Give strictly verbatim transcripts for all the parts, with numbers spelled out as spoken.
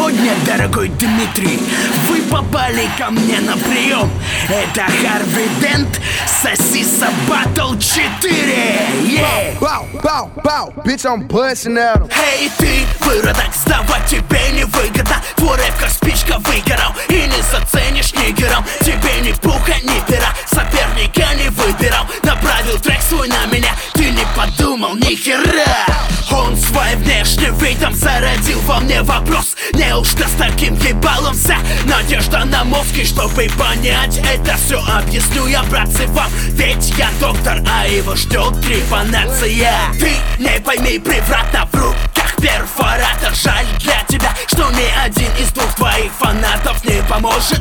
Сегодня, дорогой Дмитрий, вы попали ко мне на прием. Это Харви Дент, Сосиса Батл четыре. Yeah. Bow, bow, bow, bitch, I'm busting at him. Эй, ты, выродок, сдавать тебе невыгодно. Твой рэп как спичка выгорал, и не заценишь нигером. Тебе ни пуха, ни пера, соперника не выбирал. Направил трек свой на меня, ты не подумал ни хера. Он своим внешним видом зародил во мне вопрос: неужто с таким ебалом вся надежда на мозг? И чтобы понять это все, объясню я, братцы, вам. Ведь я доктор, а его ждет трепанация. Ты не пойми превратно, в руках перфоратор. Жаль для тебя, что ни один из двух твоих фанатов не поможет.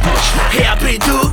Я приду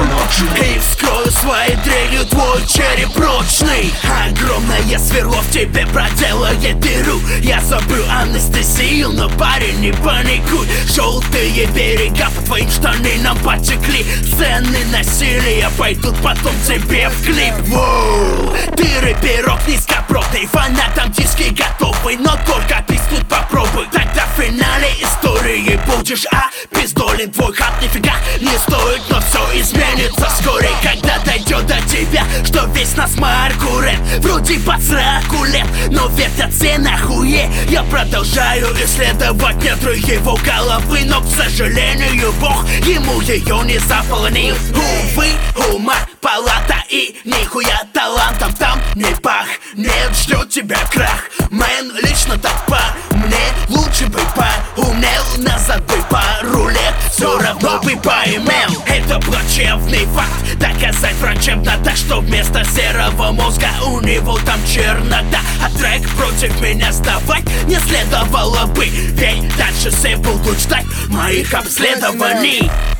и вскрою своей дрелью твой череп прочный. Огромное сверло в тебе проделает дыру. Я забыл анестезию, но парень, не паникуй. Желтые берега по твоим штанинам потекли. Сцены насилия пойдут потом тебе в клип. Воу, ты рэперок низкопробный, фанатам диски готовы, но только писнуть попробуй. Тогда в финале истории будешь опиздолен. Твой хат нифига не стоит, но все изменится вскоре, когда дойдет до тебя, что весь нас маркурен. Вроде под сраку лет, но вертятся нахуе. Я продолжаю исследовать недры его головы, но, к сожалению, Бог ему ее не заполонил. Увы, ума палата и нихуя талантом там не пахнет, ждет тебя крах. Мэн, лично так по мне лучше бы поумнел, назад бы пару лет все равно бы поимел. Это плачевный факт, доказать врачам надо, что вместо серого мозга у него там чернота. А трек против меня сдавать не следовало бы, ведь дальше все будут ждать моих обследований.